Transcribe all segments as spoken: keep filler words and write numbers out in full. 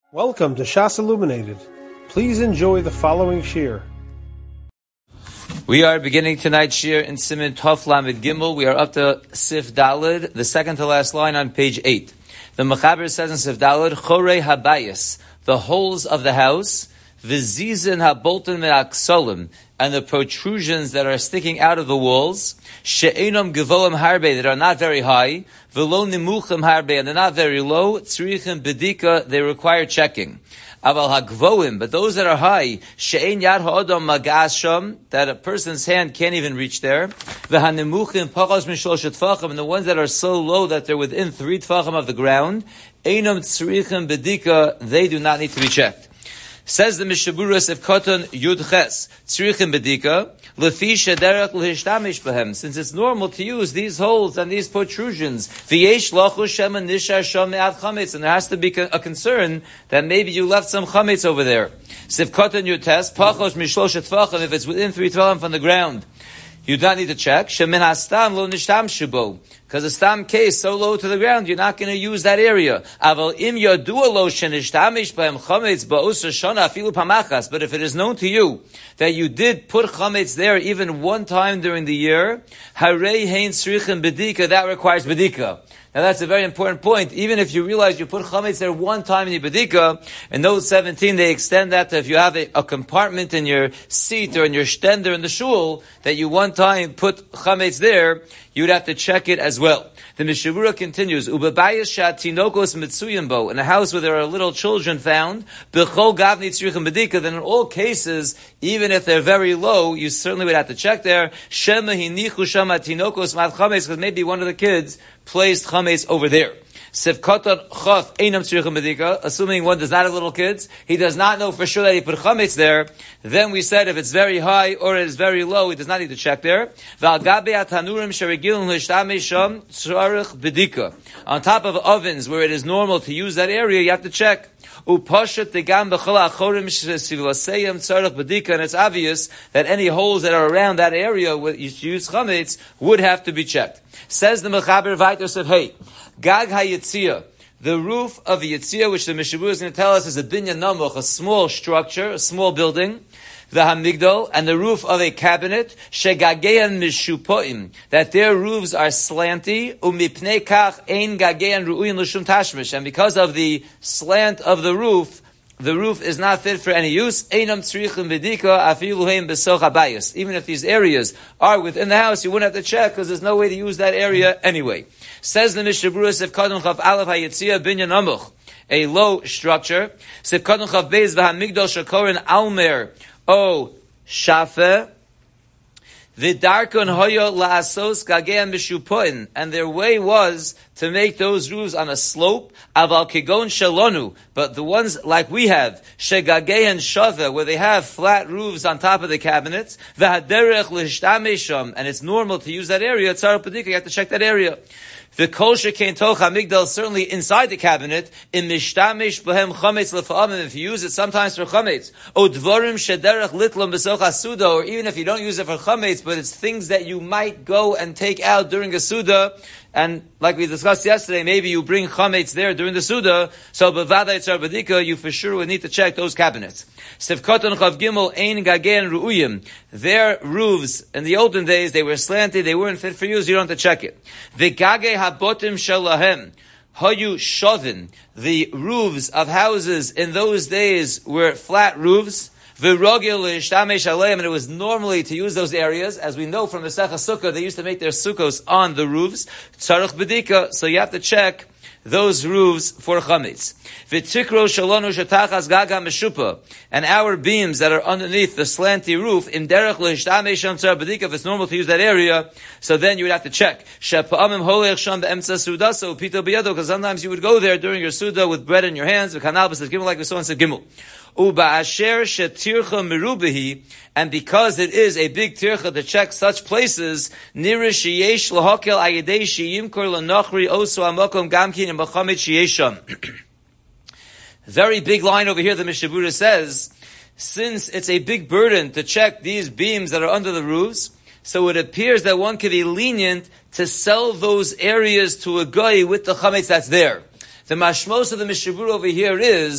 Welcome to Shas Illuminated. Please enjoy the following shir. We are beginning tonight's shir in Siman Tov Lamed Gimel. We are up to Sif Daled, the second to last line on page eight. The Mechaber says in Sif Daled, Chorei Habayis, the holes of the house, V'zizin habolten me'aksolim, and the protrusions that are sticking out of the walls, she'enom gevoim harbe, that are not very high, v'lo nimuchim harbe, and they're not very low, tzrichim bedika, they require checking. Aval hagvoim, but those that are high, she'en yad ha'odom magasham, that a person's hand can't even reach there, v'hanemuchim pachos mishloshet tfachim, and the ones that are so low that they're within three tfachim of the ground, enom tzrichim bedika, they do not need to be checked. Says the Mishaburas of Koton Yud Ches, Tzrichim Bedika, Lefi Shederach L'Hishtamish Behem, since it's normal to use these holes and these protrusions, V'yesh Lachu Shem and Nishar Shom Me'at Chametz, and there has to be a concern that maybe you left some Chametz over there. Sif Koton Yud Ches, Pachos Mishlosh Tvachim, if it's within three Tvachim from the ground, you don't need to check. Shemin hastam lo nishtam shubo. Because the stam case so low to the ground, you're not going to use that area. Aval im yadua lo shenishtamish b'hem chametz ba'usra shana afilu pamachas. But if it is known to you that you did put chametz there even one time during the year, harei hein tzrichim bedika, that requires bedika. Now that's a very important point. Even if you realize you put chametz there one time in your bedika, in note seventeen they extend that to if you have a, a compartment in your seat or in your stender in the shul, that you one time put chametz there, you'd have to check it as well. The Mishavura continues, Ubebayas shatinokos mitzuyim bo, in a house where there are little children found, b'chol gavni tzrichim bedika, then in all cases, even if they're very low, you certainly would have to check there. Shema hinichu shama tinokos mat chametz, because maybe one of the kids placed chametz over there. Sif koton chaf einam tzrichim bedika, assuming one does not have little kids, he does not know for sure that he put chametz there, then we said if it's very high or it is very low, he does not need to check there. V'al gabe atanurim sheregilun l'shtamei sham tzarich bedika. On top of ovens where it is normal to use that area, you have to check. Upashat degam b'chol achorim shesivulaseyim tzarich bedika, and it's obvious that any holes that are around that area where you use chametz would have to be checked. Says the Mechaber Vayter said, hey, Gag HaYitzia, the roof of the Yitzia, which the Mishabu is going to tell us is a binyan namuch, a small structure, a small building, the Hamigdal, and the roof of a cabinet, Shegagean Mishupoim, that their roofs are slanty, Umipnei Kach Ein Gagean Ru'uyin L'Shum Tashmish, and because of the slant of the roof, the roof is not fit for any use. Einam tzrichim bedika afilu heim besoch habayis. Even if these areas are within the house, you wouldn't have to check because there's no way to use that area anyway. Says the Mishabura Sef Kadon Chav Aleph Hayitzia Binyan Amuch, a low structure. Sef Kadon Chav Beis v'Hamigdal Shakorin Almer O Shafe V'darkon hoyo la'asos gagean mishupoin, and their way was to make those roofs on a slope, aval kigon shalonu, but the ones like we have, shegagean shava, where they have flat roofs on top of the cabinets, v'haderech l'hishtamei, and it's normal to use that area, tzar padika, you have to check that area. The kol shekain toch hamigdal, certainly inside the cabinet, in mishtamish b'hem chametz lefa'amim, if you use it sometimes for chametz, o dvorim shederech litlam b'soch hasuda, or even if you don't use it for chametz, but it's things that you might go and take out during a suda, and like we discussed yesterday, maybe you bring chametz there during the suda, so b'vada yitzar b'dika, you for sure would need to check those cabinets. Sefkoton chav gimel ein gagen ru'uyim, their roofs, in the olden days, they were slanted, they weren't fit for use, you don't have to check it. V'gage habotim shalahem, hayu shovin, the roofs of houses in those days were flat roofs, v'rogil l'ishtamesh aleim, and it was normally to use those areas, as we know from the Sech HaSukkah, they used to make their sukkos on the roofs, tzarech bedika, so you have to check those roofs for chametz. V'tikro shalonu shetachas gaga meshupa, and our beams that are underneath the slanty roof, in derech l'ishtamei sham tzar bedika, if it's normal to use that area, so then you would have to check. Shepa'amim holech sham be'emtza sudaso pito biyado, because sometimes you would go there during your suda with bread in your hands, v'kanal b'sed gimel, like we saw in Sed Gimel. Uba'asher shetircha merubehi, and because it is a big tircha to check such places, nirish yesh lahakel ayidei sheyimkor lanachri osu amakom gamkin and b'chamit sheyesham. Very big line over here. The Mishabura says, since it's a big burden to check these beams that are under the roofs, so it appears that one could be lenient to sell those areas to a guy with the chametz that's there. The mashmos of the Mishabura over here is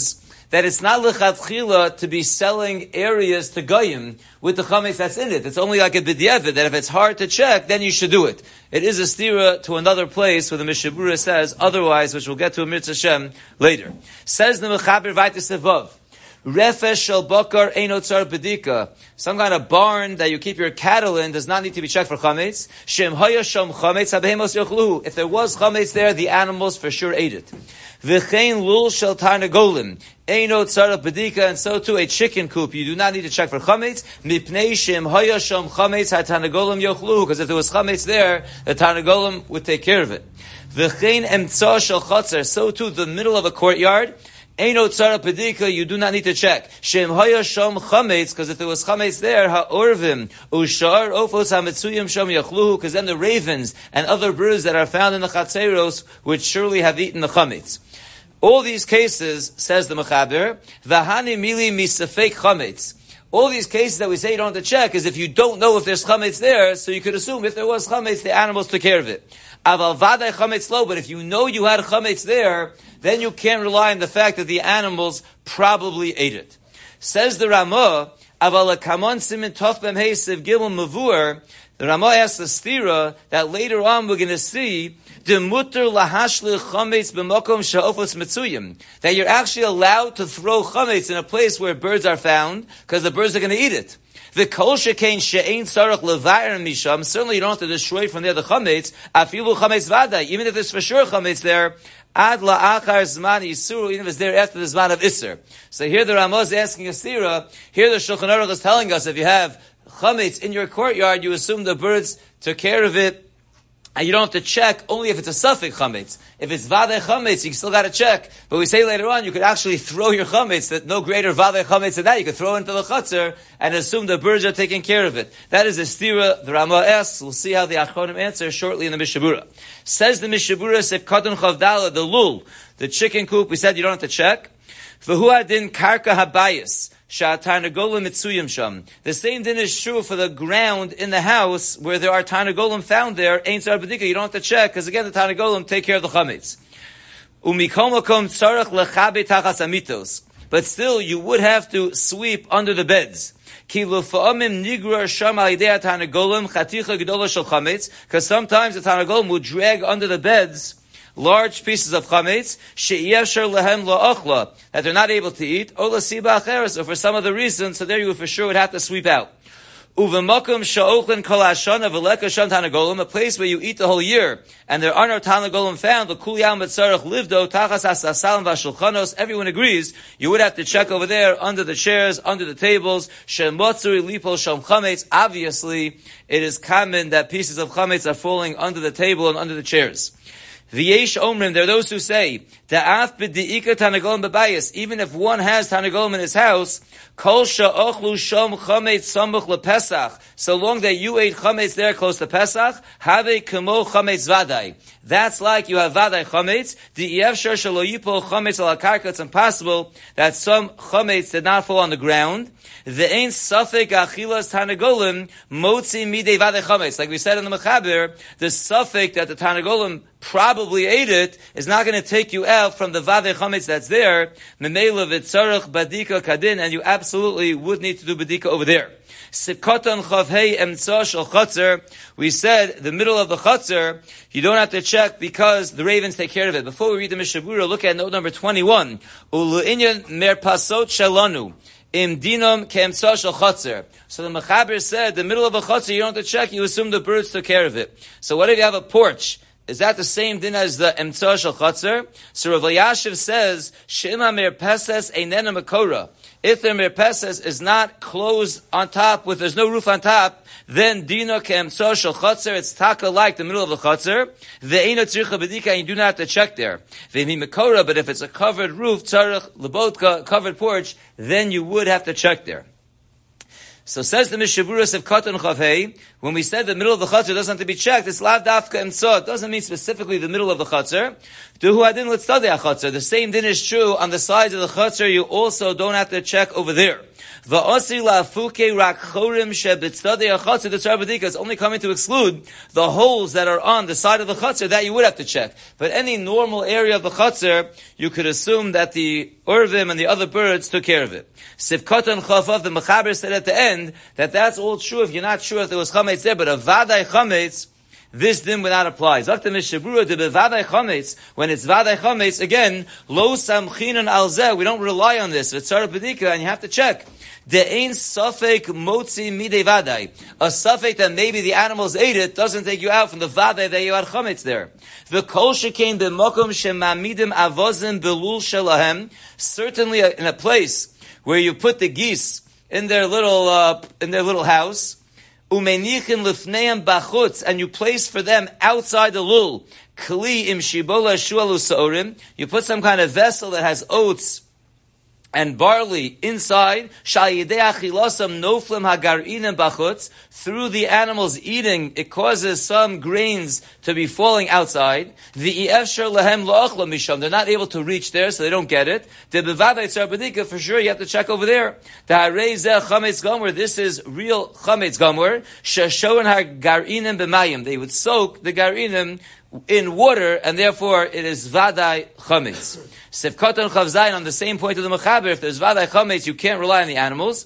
that it's not lechatchila to be selling areas to goyim with the chametz that's in it. It's only like a b'diavad, that if it's hard to check, then you should do it. It is a stira to another place where the Mishnah Berurah says otherwise, which we'll get to in Mitzvah Shem later. Says the Mechaber Vaitis Evav, Refesh shel bakar eino tzar bedika. Some kind of barn that you keep your cattle in does not need to be checked for chametz. Shem haya sham chametz habehemos yochluhu. If there was chametz there, the animals for sure ate it. V'chein lul shel tarnagolim eino tzar bedika, and so too a chicken coop you do not need to check for chametz. Mipnei shem haya sham chametz hatarnagolim yochluhu, because if there was chametz there, the tarnagolim would take care of it. V'chein emtza shel chatzer, so too the middle of a courtyard. Eino tzara pedika, you do not need to check. Shem haya sham chametz, because if there was chametz there, ha'orvim ushar ofos ha'metzuyim sham yachluhu, because then the ravens and other birds that are found in the chatzeros would surely have eaten the chametz. All these cases, says the Mechaber, v'hani mili misafek chametz. All these cases that we say you don't have to check is if you don't know if there's chametz there, so you could assume if there was chametz, the animals took care of it. Aval vaday chametz lo, but if you know you had chametz there, then you can't rely on the fact that the animals probably ate it. Says the Ramah, Aval kamon simin tof bem heisiv gimel mavur. The Ramah asks the stira that later on we're going to see the mutter lahashli chametz b'makom she'ofos metzuyim, that you're actually allowed to throw chametz in a place where birds are found because the birds are going to eat it. The kol shekain she'ein sarach levayer misham. Certainly, you don't have to destroy from there the chametz. Afilu chametz vaday, even if there's for sure chametz there. Ad la'achar zman yisur, even if it's there after the zman of isur. So here the Ramah is asking a stira. Here the Shulchan Aruch is telling us if you have chametz in your courtyard, you assume the birds took care of it, and you don't have to check only if it's a suffix chametz. If it's vadei chametz, you still got to check. But we say later on, you could actually throw your chametz, that no greater vadei chametz than that. You could throw it into the chutzner and assume the birds are taking care of it. That is a stira the Ramah asks. We'll see how the Achronim answer shortly in the Mishnah Berurah. Says the Mishnah Berurah, Sef Katan Chavdala, the lul, the chicken coop, we said you don't have to check. V'hu adin karka habayis. The same din is true for the ground in the house where there are tarnagolim found there. Ain't tzar b'dika. You don't have to check because again the tarnagolim take care of the chametz. But still, you would have to sweep under the beds. Because sometimes the tarnagolim will drag under the beds large pieces of chametz that they're not able to eat, or for some other reason, so there you for sure would have to sweep out. A place where you eat the whole year, and there are no tanagolim found, everyone agrees, you would have to check over there, under the chairs, under the tables. Obviously, it is common that pieces of chametz are falling under the table and under the chairs. V'yesh omrim, there are those who say, da'af b'di'ika tanagolim b'bayis, even if one has tanagolim in his house, kol sha'ochlu shom chametz samuch lePesach, so long that you ate chametz there close to Pesach, have kamo chametz vaday. That's like you have vaday chametz, di'yevshar shelo yipol chametz al hakarka, it's impossible that some chametz did not fall on the ground. The ain't safek achilas tanagolim motzi midei vaday chametz. Like we said in the Mechaber, the safek that the tanagolim probably ate it is not going to take you out from the vadei chametz that's there. Memela v'tzarech badika kadin, and you absolutely would need to do badika over there. Sikatan chavhei emtza shel chatzer. We said the middle of the chatzer you don't have to check because the ravens take care of it. Before we read the Mishnah Berurah, look at note number twenty-one. Ulu'inyan merpasot shelanu. Im dinam ke'emtza shel chatzer. So the Mechaber said the middle of a chatzer you don't have to check. You assume the birds took care of it. So what if you have a porch? Is that the same din as the emtza shel chatzer? So Rav Elyashiv says, Shema merpeses einena makora. If the merpeses is not closed on top, with there's no roof on top, then dina ke'emtza shel chatzer, it's taka like the middle of the chatzer. Ve'ena tzricha b'dika, and you do not have to check there. Ve'mi makora, but if it's a covered roof, tzarich lebotka, covered porch, then you would have to check there. So says the Mishnah Berurah of Katan Chavhei, when we said the middle of the chutzner doesn't have to be checked, it's lav dafka emtza. It doesn't mean specifically the middle of the chutzner. Duhu adin l'tzadei chutzner. The same din is true on the sides of the chutzner. You also don't have to check over there. Va'osir la'afuke rak chorim shebitzadei hachatzer. The Tzar B'dika is only coming to exclude the holes that are on the side of the chatzer that you would have to check. But any normal area of the chatzer, you could assume that the Urvim and the other birds took care of it. Sivkatan Chavav, the Mechaber said at the end that that's all true if you're not sure if there was chametz there, but a vadai chametz, this din would not apply. Zakta Mishabura de bevadai chametz, when it's vadai chametz, again, lo samchinan al zeh, we don't rely on this. It's tzara pedika, and you have to check. De ein safek motzi midei vadai. A safek that maybe the animals ate it doesn't take you out from the vadai that you had chametz there. The kol shekain b'mokom shemamidim avozim belul shelahem. Certainly in a place where you put the geese in their little uh, in their little house. Umenichin lifneim bachutz, and you place for them outside the lul kli im shibola shualu saorim. You put some kind of vessel that has oats and barley inside. Shayidei achilasam noflim hagarinim bachutz. Through the animals eating, it causes some grains to be falling outside. The efshar lehem loachla misham. They're not able to reach there, so they don't get it. The bevadai tzar b'dika, for sure, you have to check over there. The harei zeh chametz gomer. This is real chametz gomer. Shashoen hagarinim b'mayim. They would soak the garinim in water, and therefore it is vadai chametz. Sefkatan chavzayin, on the same point of the mechaber, if there's vadai chametz, you can't rely on the animals.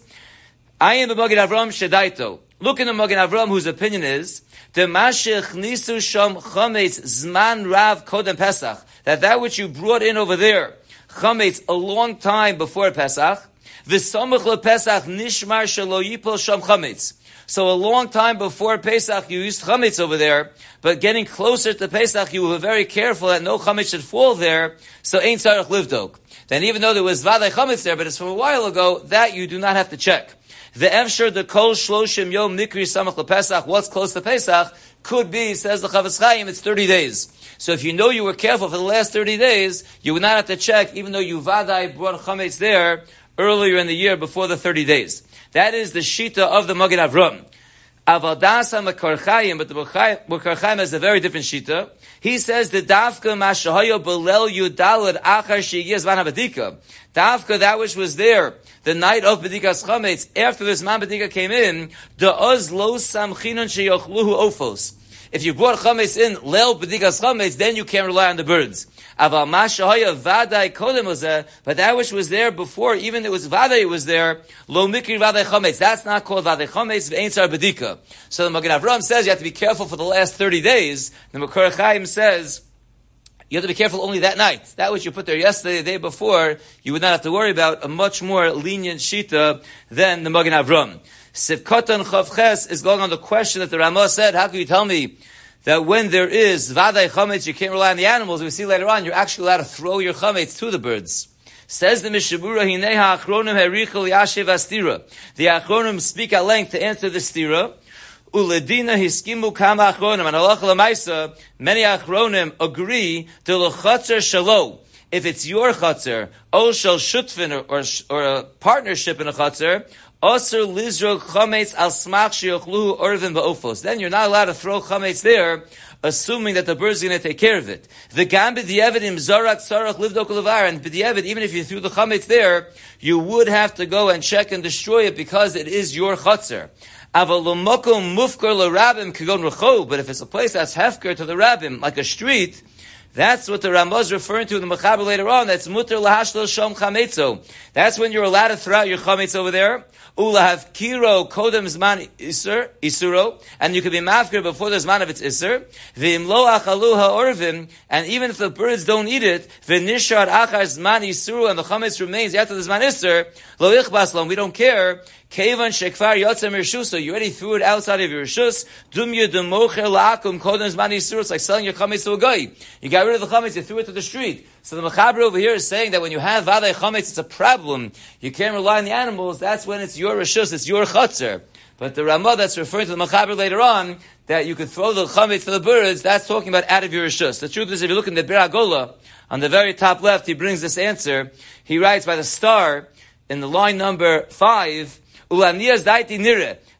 I am the Magen Avram shedaito. Look in the Magen Avram, whose opinion is the mashich nisu sham chametz zman rav kodem Pesach, that that which you brought in over there chametz a long time before Pesach, v'samach lePesach nishmar shelo yipol sham chametz. So a long time before Pesach, you used chametz over there, but getting closer to Pesach, you were very careful that no chametz should fall there, so ain't tzarich livdok. Then even though there was vadai chametz there, but it's from a while ago, that you do not have to check. The efshar, the kol shloshim yom nikri samach lePesach, what's close to Pesach, could be, says the Chavetz Chaim, it's thirty days. So if you know you were careful for the last thirty days, you would not have to check, even though you vadai brought chametz there earlier in the year before the thirty days. That is the shita of the Magen Avram. Avadasa Makar Chaim, but the Makar Chaim has a very different shita. He says the dafka mashahayo belel yudalad achar sheigiyas van habedika. Dafka, that which was there the night of bedikas chametz, after this man bedika came in, the oz lo samchinon sheyochluhu ofos. If you brought chametz in leil bedikas chametz, then you can't rely on the birds. Aval mashahaya vadai kodem ozeh, but that which was there before, even it was vadai was there, lo mikri vadai chametz. That's not called vadai chametz. V'ein tzar bedika. So the Magen Avram says you have to be careful for the last thirty days. The Makar Chaim says you have to be careful only that night. That which you put there yesterday, the day before, you would not have to worry about. A much more lenient shita than the Magen Avram. Sivkatan Chavches is going on the question that the Ramah said, how can you tell me that when there is vadai chametz, you can't rely on the animals? We see later on, you're actually allowed to throw your chametz to the birds. Says the Mishabura, Hinei ha'achronim herichel yashiv astira. The achronim speak at length to answer the stira. Uledina hiskimu kama achronim. And halacha l'maisa, many achronim agree to l'chatzer shalo. If it's your chatzer, o shel shutfin, or, or, or a partnership in a chatzer, Osir lizrog chametz al smach sheyochluhu orvin ba'ofos. Then you're not allowed to throw chametz there, assuming that the bird's going to take care of it. The gam b'di'evid im zarak sarach livdok levar, and b'di'evid, even if you threw the chametz there, you would have to go and check and destroy it because it is your chatzer. Aval lomokom mufkar l'rabim kagon rechov. But if it's a place that's hefker to the rabbim, like a street, that's what the Ramah is referring to in the Mechaber later on. That's muter lahashlo shom chametzo. That's when you're allowed to throw out your chametz over there. Ula have kiro kodem zman isur isuro, and you can be mafkir before the zman of its isur. V'im lo achalu ha'orvim, and even if the birds don't eat it, v'nishar achar zman isuru, and the chametz remains after the zman isur, lo ichbas lom, we don't care. Kevan shekvar yotzem rishus, you already threw it outside of your rishus. Dumya democher la'akum kodem zman isur. It's like selling your chametz to a guy. You got rid of the chametz, you threw it to the street. So the Mechaber over here is saying that when you have vadai chametz, it's a problem. You can't rely on the animals. That's when it's your rishus, it's your chutzner. But the Ramah that's referring to the Mechaber later on, that you could throw the chametz to the birds, that's talking about out of your rishus. The truth is, if you look in the Bir Agola, on the very top left, he brings this answer. He writes by the star in the line number five, Ulaniyas daiti nire.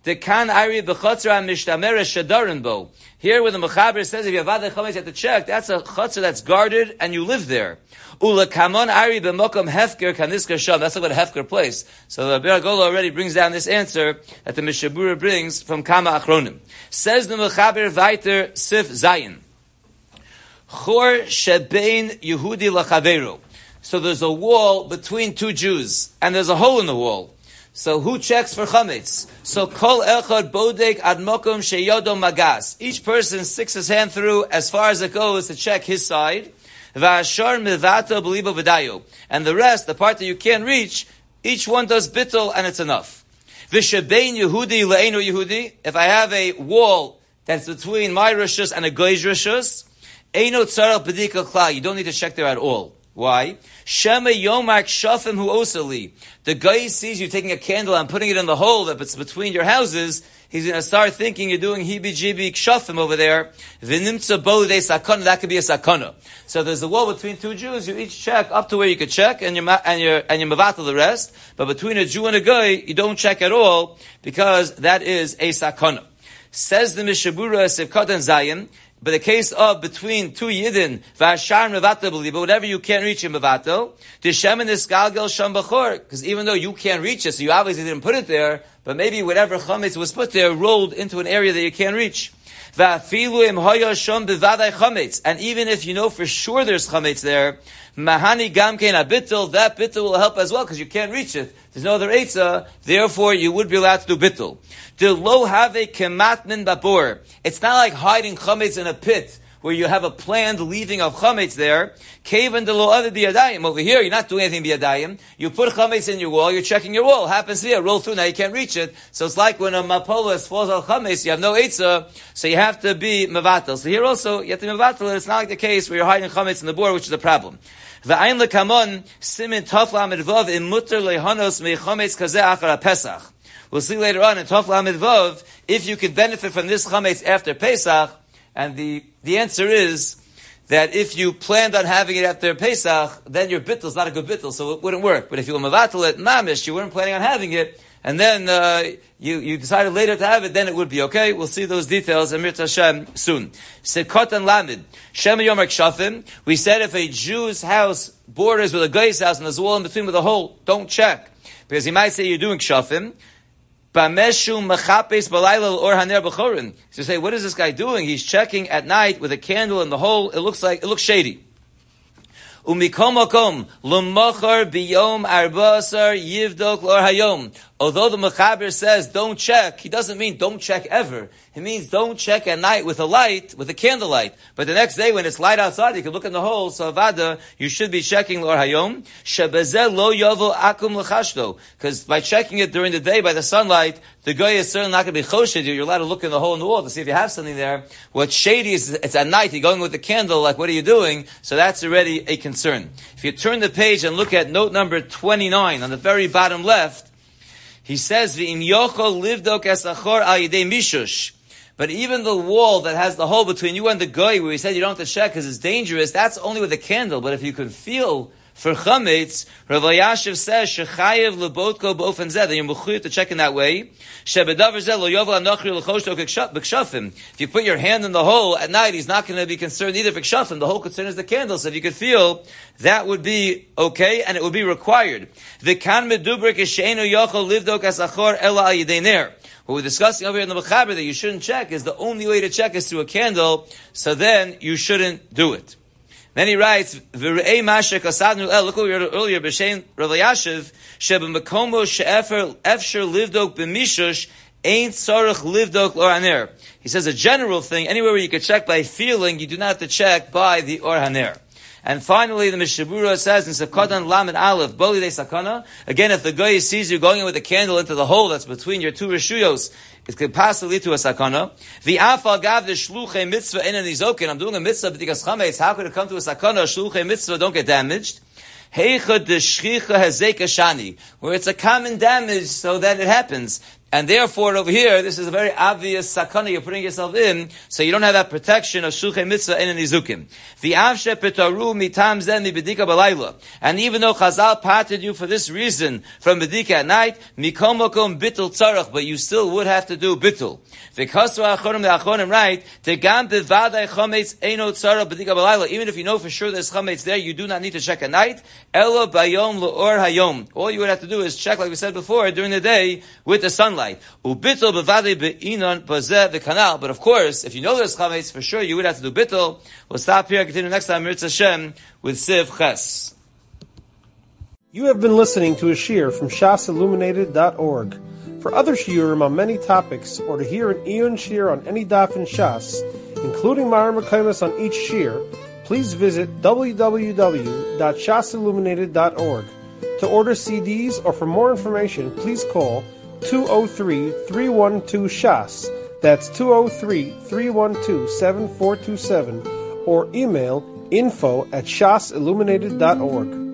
Dekan Ari B'Chotzra Mishtamera Shadarin Bo. Here where the Mechaber says if you have Vadei Chametz, you have to check, that's a Chotzer that's guarded and you live there. Ula Kamon Ari B'Mokom Hefker Kanisker Sham. That's like what a Hefker place. So the Bir Gola already brings down this answer that the Mishabura brings from Kama Achronim. Says the Mechaber Vaiter Sif Zayin. Chor Shebein Yehudi Lachaveru. So there's a wall between two Jews, and there's a hole in the wall. So who checks for chametz? So kol echad bodek ad mokom sheyodo magas. Each person sticks his hand through as far as it goes to check his side. Va'ashar mivato b'libo v'dayo. And the rest, the part that you can't reach, each one does bittul and it's enough. V'shebein Yehudi le'enu Yehudi. If I have a wall that's between my rishus and a goy's rishus, eino tzarel b'dika klal. You don't need to check there at all. Why? Shema yomak shafim hu osali. The guy sees you taking a candle and putting it in the hole that's between your houses. He's going to start thinking you're doing hibi-jibi shafim over there. V'nimtza bo de sakana. That could be a sakana. So there's a wall between two Jews. You each check up to where you could check, and you and you and you mavatal the rest. But between a Jew and a guy, you don't check at all because that is a sakana. Says the Mishabura Sivkat and Zayin. But the case of between two Yidden, v'ashar mevatel b'libo, whatever you can't reach in mevatel, t'shemen isgalgel sham b'chor, because even though you can't reach it, so you obviously didn't put it there, but maybe whatever chametz was put there rolled into an area that you can't reach. V'afilu im hoya sham b'vadai chametz, and even if you know for sure there's chametz there, mahani gamkein abittul, that bittul will help as well, because you can't reach it. There's no other eitzah, therefore you would be allowed to do bittul. The lo have a kemat min babor. It's not like hiding chametz in a pit where you have a planned leaving of chametz there. Kaven de lo other biyadayim. Over here, you're not doing anything biyadayim. You put chametz in your wall. You're checking your wall. Happens to be a roll through. Now you can't reach it. So it's like when a mapolis falls on chametz. You have no eitzah, so you have to be mevatel. So here also you have to be mevatel. It's not like the case where you're hiding chametz in the board, which is a problem. V'ayin lekamon simin tafla midvav im mutter lehanos mechametz kazeh achar Pesach. We'll see later on in Tov Lamed Vav if you could benefit from this chametz after Pesach, and the, the answer is that if you planned on having it after Pesach, then your bittul is not a good bittul, so it wouldn't work. But if you were mavatal it, mamish, you weren't planning on having it, and then uh, you, you decided later to have it, then it would be okay. We'll see those details in Mirta Hashem soon. Sekot and Lamed. Shem Yomer Kshafim. We said if a Jew's house borders with a guy's house and there's a wall in between with a hole, don't check. Because he might say you're doing Kshafim. Bameshu mechapes balayla or haner b'chorin. So you say, what is this guy doing? He's checking at night with a candle in the hole. It looks like, it looks shady. Umikom makom l'machar biyom arba'asar yivdok lor hayom. Although the Mechaber says don't check, he doesn't mean don't check ever. He means don't check at night with a light, with a candlelight. But the next day when it's light outside, you can look in the hole. So avada, you should be checking lor hayom. Shebezeh lo yovo akum l'chashto. Because by checking it during the day by the sunlight, the guy is certainly not going to be choshed you. You're allowed to look in the hole in the wall to see if you have something there. What's shady is it's at night. You're going with the candle. Like, what are you doing? So that's already a concern. If you turn the page and look at note number twenty-nine on the very bottom left, he says, "V'im yochol livdok esachor al yidei mishush." But even the wall that has the hole between you and the guy, where he said you don't have to check because it's dangerous, that's only with a candle. But if you can feel for chametz, Rav Yashiv says shechayev lebotko b'ofen zeh, that you're mechuyev to check in that way. Shebedavar zeh lo yovel anochri l'choshto b'kshafim. If you put your hand in the hole at night, he's not going to be concerned either for kshafim. The whole concern is the candle. So if you could feel, that would be okay, and it would be required. V'kan medubrik esheinu yochol livdok asachor ela al yidei ner. What we're discussing over here in the Mechaber that you shouldn't check is the only way to check is through a candle. So then you shouldn't do it. Then he writes, "V're'ei mashek asadnu el." Look what we heard earlier. B'shein Rav Yashiv sheb'mekomo she'efer efsher livdok b'mishush ain't tzarich livdok l'or haner. He says a general thing. Anywhere where you can check by feeling, you do not have to check by the or haner. And finally, the Mishabura says in Sefkotan Lam and Aleph, Boli de Sakana. Again, if the guy sees you going in with a candle into the hole that's between your two reshuyos, it could possibly lead to a sakana. The afal gav the shluchei mitzvah in and izokin. I'm doing a mitzvah b'tikas chametz. How could it come to a sakana? Shluchei mitzvah don't get damaged. Heicha de shchicha hazeka shani, where it's a common damage, so that it happens. And therefore, over here, this is a very obvious sakana you're putting yourself in, so you don't have that protection of shulchay mitzvah and nizukim. The avshe petaru mitam zen mi bedika balayla. And even though Chazal parted you for this reason from bedika at night, mikom makom bittul tzarach, but you still would have to do bittul. V'kasra achonim the achonim right, tegam bevadai chometz eino tzarach bedika balayla. Even if you know for sure there's chometz there, you do not need to check at night. Elo bayom leor hayom. All you would have to do is check, like we said before, during the day with the sunlight. Ubittul bevadei beinon bazeh v'kanal. But of course, if you know there's chametz, for sure you would have to do bittul. We'll stop here, continue next time, Mirz Hashem, with Siv Ches. You have been listening to a shiur from shas illuminated dot org. For other shiurim on many topics, or to hear an Iyun shiur on any daf in Shas, including Mareh Mekomos on each shiur, please visit w w w dot shas illuminated dot org. To order C Ds or for more information, please call two oh three, three one two, S H A S. That's two oh three, three one two, seven four two seven. Or email info at shas illuminated dot org.